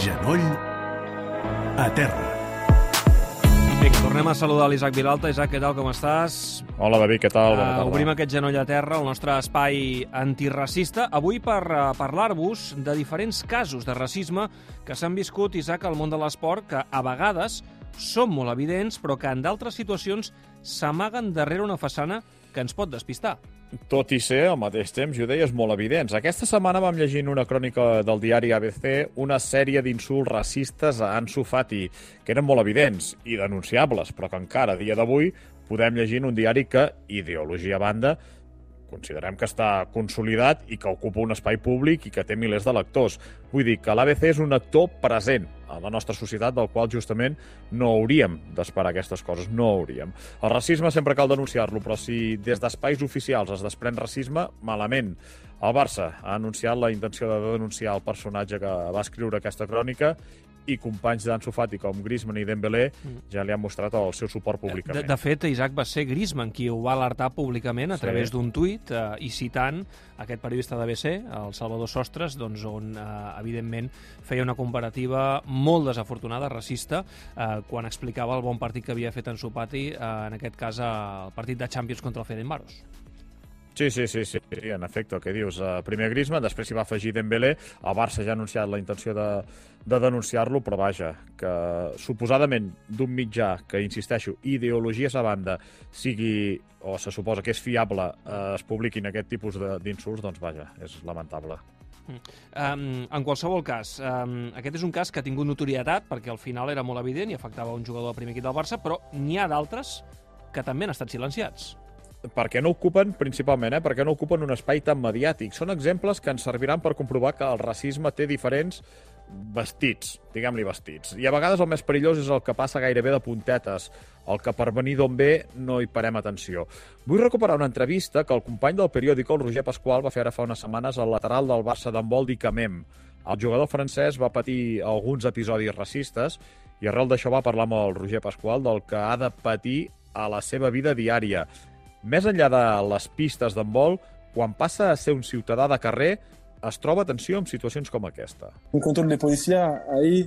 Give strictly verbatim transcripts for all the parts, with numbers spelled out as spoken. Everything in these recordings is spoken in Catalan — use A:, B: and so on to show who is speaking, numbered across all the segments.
A: Genoll a terra.
B: Vinga, tornem a saludar l'Isaac Vilalta. Isaac, què tal, com estàs?
C: Hola, David, què tal? Bona tarda.
B: Uh, obrim aquest Genoll a terra, el nostre espai antiracista, avui per uh, parlar-vos de diferents casos de racisme que s'han viscut, Isaac, al món de l'esport, que a vegades són molt evidents, però que en d'altres situacions s'amaguen darrere una façana que ens pot despistar.
C: Tot i ser, al mateix temps, i ho deies, molt evidents. Aquesta setmana vam llegir en una crònica del diari A B C una sèrie d'insults racistes a Ansu Fati, que eren molt evidents i denunciables, però que encara, a dia d'avui, podem llegir en un diari que, ideologia a banda, considerem que està consolidat i que ocupa un espai públic i que té milers de lectors. Vull dir que l'A B C és un actor present a la nostra societat, del qual justament no hauríem d'esperar aquestes coses, no hauríem. El racisme sempre cal denunciar-lo, però si des d'espais oficials es desprèn racisme, malament. El Barça ha anunciat la intenció de denunciar el personatge que va escriure aquesta crònica i companys d'Ansu Fati com Griezmann i Dembélé ja li han mostrat el seu suport públicament.
B: De, de fet, Isaac, va ser Griezmann qui ho va alertar públicament a sí. través d'un tuit eh, i citant aquest periodista d'A B C, el Salvador Sostres, doncs, on, eh, evidentment, feia una comparativa molt desafortunada, racista, eh, quan explicava el bon partit que havia fet Ansu Fati, eh, en aquest cas, eh, el partit de Champions contra el Ferencváros.
C: Sí, sí, sí, sí, en efecte, el que dius. Uh, primer Griezmann, després s'hi va afegir Dembélé. El Barça ja ha anunciat la intenció de, de denunciar-lo, però vaja, que suposadament d'un mitjà que, insisteixo, ideologies a banda, sigui, o se suposa que és fiable, uh, es publiquin aquest tipus d'insults, doncs vaja, és lamentable.
B: Um, en qualsevol cas, um, aquest és un cas que ha tingut notorietat, perquè al final era molt evident i afectava un jugador del primer equip del Barça, però n'hi ha d'altres que també han estat silenciats.
C: Perquè no ocupen, principalment, eh, perquè no ocupen un espai tan mediàtic. Són exemples que ens serviran per comprovar que el racisme té diferents vestits, diguem-li vestits. I a vegades el més perillós és el que passa gairebé de puntetes, el que per venir d'on ve no hi parem atenció. Vull recuperar una entrevista que el company del periòdico, el Roger Pasqual, va fer ara fa unes setmanes al lateral del Barça d'handbol d'Icamem. El jugador francès va patir alguns episodis racistes i arrel d'això va parlar amb el Roger Pasqual del que ha de patir a la seva vida diària. Més enllà de les pistes d'handbol, quan passa a ser un ciutadà de carrer, es troba atenció en situacions com aquesta.
D: Un control de policía ahí,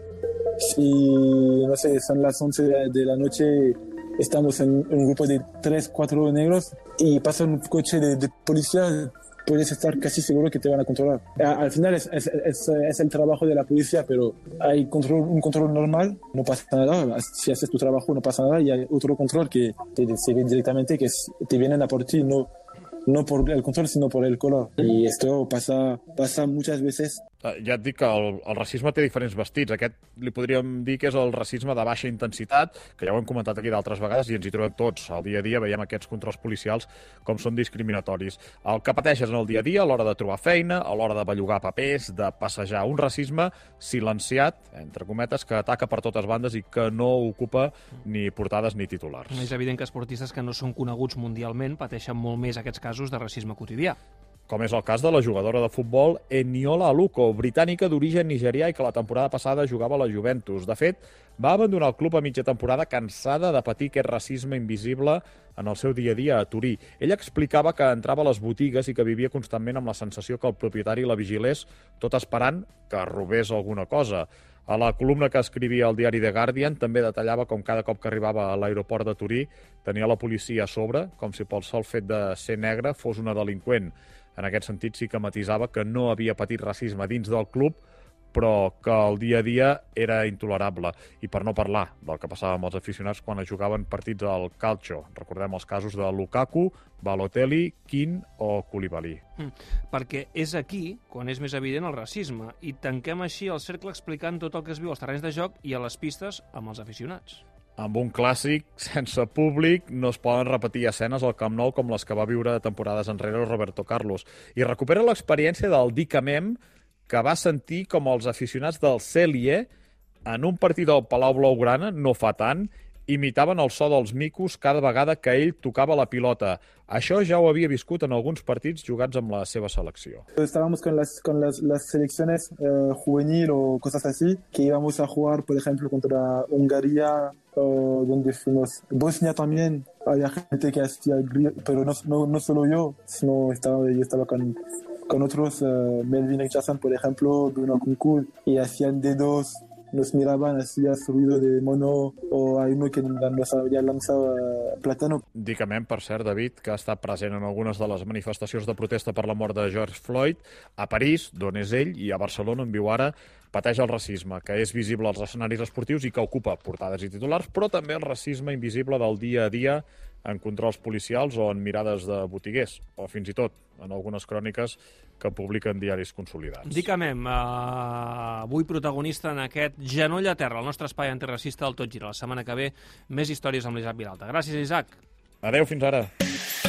D: si, no sé, son las once de la noche, estamos en un grupo de tres, cuatro negros y pasa un coche de, de policía, puedes estar casi seguro que te van a controlar. Al final es, es, es, es el trabajo de la policía, pero hay control, un control normal, no pasa nada. Si haces tu trabajo no pasa nada y hay otro control que te, se ve directamente, que es, te vienen a por ti, no, no por el control, sino por el color. Y esto pasa, pasa muchas veces.
C: Ja et dic que el, el racisme té diferents vestits. Aquest li podríem dir que és el racisme de baixa intensitat, que ja ho hem comentat aquí d'altres vegades i ens hi trobem tots. Al dia a dia veiem aquests controls policials com són discriminatoris. El que pateixes en el dia a dia, a l'hora de trobar feina, a l'hora de bellugar papers, de passejar, un racisme silenciat, entre cometes, que ataca per totes bandes i que no ocupa ni portades ni titulars.
B: És evident que esportistes que no són coneguts mundialment pateixen molt més aquests casos de racisme quotidià.
C: Com és el cas de la jugadora de futbol Eniola Aluko, britànica d'origen nigerià i que la temporada passada jugava a la Juventus. De fet, va abandonar el club a mitja temporada cansada de patir aquest racisme invisible en el seu dia a dia a Turí. Ella explicava que entrava a les botigues i que vivia constantment amb la sensació que el propietari la vigilés, tot esperant que robés alguna cosa. A la columna que escrivia al diari The Guardian també detallava com cada cop que arribava a l'aeroport de Turí tenia la policia a sobre, com si pel sol fet de ser negre fos una delinqüent. En aquest sentit sí que matisava que no havia patit racisme dins del club, però que el dia a dia era intolerable. I per no parlar del que passava amb els aficionats quan es jugaven partits al calcio. Recordem els casos de Lukaku, Balotelli, Keane o Koulibaly.
B: Mm, perquè és aquí quan és més evident el racisme i tanquem així el cercle explicant tot el que es viu als terrenys de joc i a les pistes amb els aficionats.
C: Amb un clàssic sense públic no es poden repetir escenes al Camp Nou com les que va viure temporades enrere Roberto Carlos. I recupera l'experiència del Dicamem que va sentir com els aficionats del Celje en un partit del Palau Blaugrana, no fa tant, imitaven el so dels micos cada vegada que ell tocava la pilota. Això ja ho havia viscut en alguns partits jugats amb la seva selecció.
D: Estábamos con las, con las, las selecciones eh, juvenil o cosas así, que íbamos a jugar, por ejemplo, contra Hungría, o donde fuimos. Bosnia también, había gente que hacía, pero no, no, no solo yo, sino estaba, yo estaba con, con otros, uh, Melvin Richardson, por ejemplo, Bruno Kunku, y hacían dedos, nos miraban, hacía ruido de mono, o hay uno que nos había lanzado uh, plátano.
C: Dicament, per cert, David, que ha estat present en algunes de les manifestacions de protesta per la mort de George Floyd, a París, d'on és ell, i a Barcelona, on viu ara, pateix el racisme, que és visible als escenaris esportius i que ocupa portades i titulars, però també el racisme invisible del dia a dia en controls policials o en mirades de botiguers, o fins i tot en algunes cròniques que publiquen diaris consolidats.
B: Dicamem, uh, avui protagonista en aquest Genoll a terra, el nostre espai antiracista del Tot Gira. La setmana que ve, més històries amb l'Isaac Vilalta. Gràcies, Isaac.
C: Adéu, fins ara.